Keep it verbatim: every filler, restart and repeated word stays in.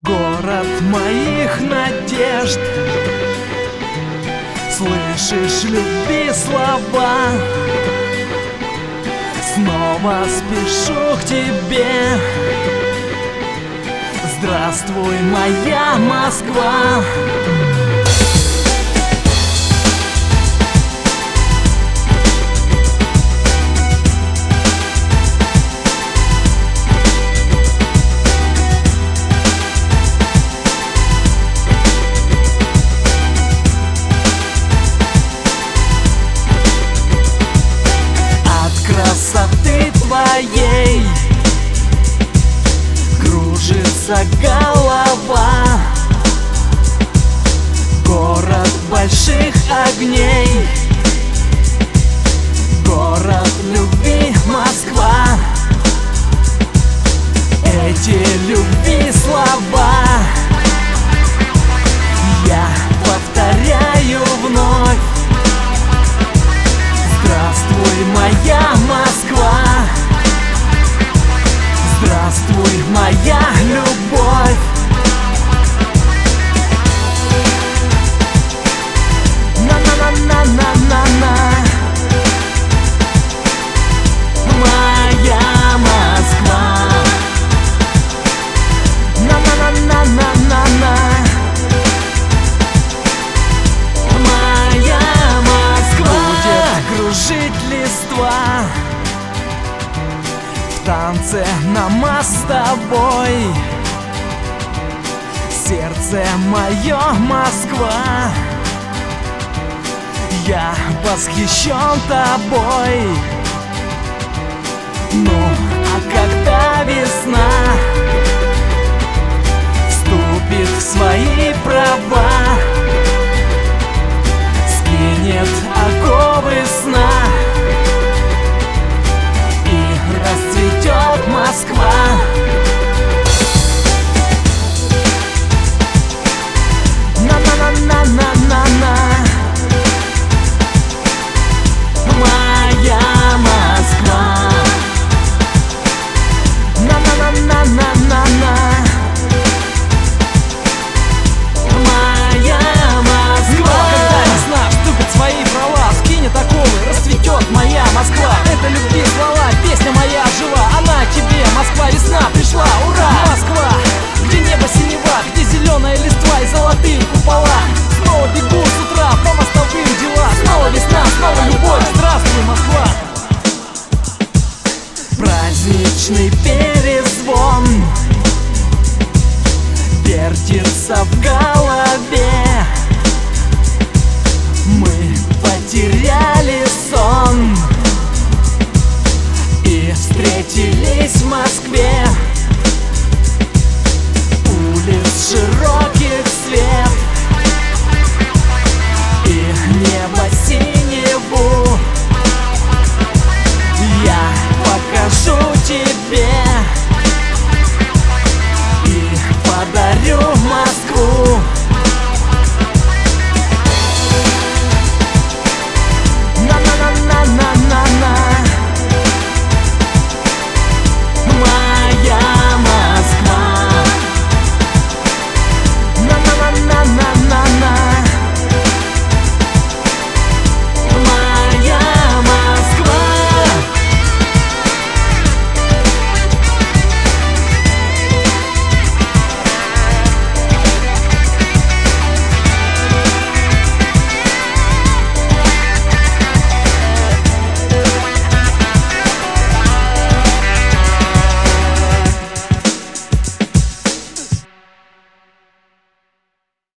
Город моих надежд, слышишь любви слова? Снова спешу к тебе. Здравствуй, моя Москва. Красоты твоей кружится голова. Город больших огней, город любви Москва. Эти любви слова я повторяю вновь. Здравствуй, моя Москва. Здравствуй, моя любовь. На-на-на-на-на-на-на. Моя Москва. На-на-на-на-на-на-на. Кружить листва в танце нам с тобой. Сердце мое, Москва, я восхищен тобой. Ну, а когда весна вступит в свои права, скинет оковы сна и расцветет Москва. На-на-на-на-на-на-на. Моя Москва. На-на-на-на-на-на-на. Моя Москва, это любви слова, песня моя жива. Она тебе, Москва, весна пришла, ура! Москва, где небо синева, где зеленая листва и золотые купола. Снова бегу с утра по мостовым дела. Снова весна, снова любовь, здравствуй, Москва. Праздничный перезвон вертится в голове. Мы потеряли сон и встретились в Москве.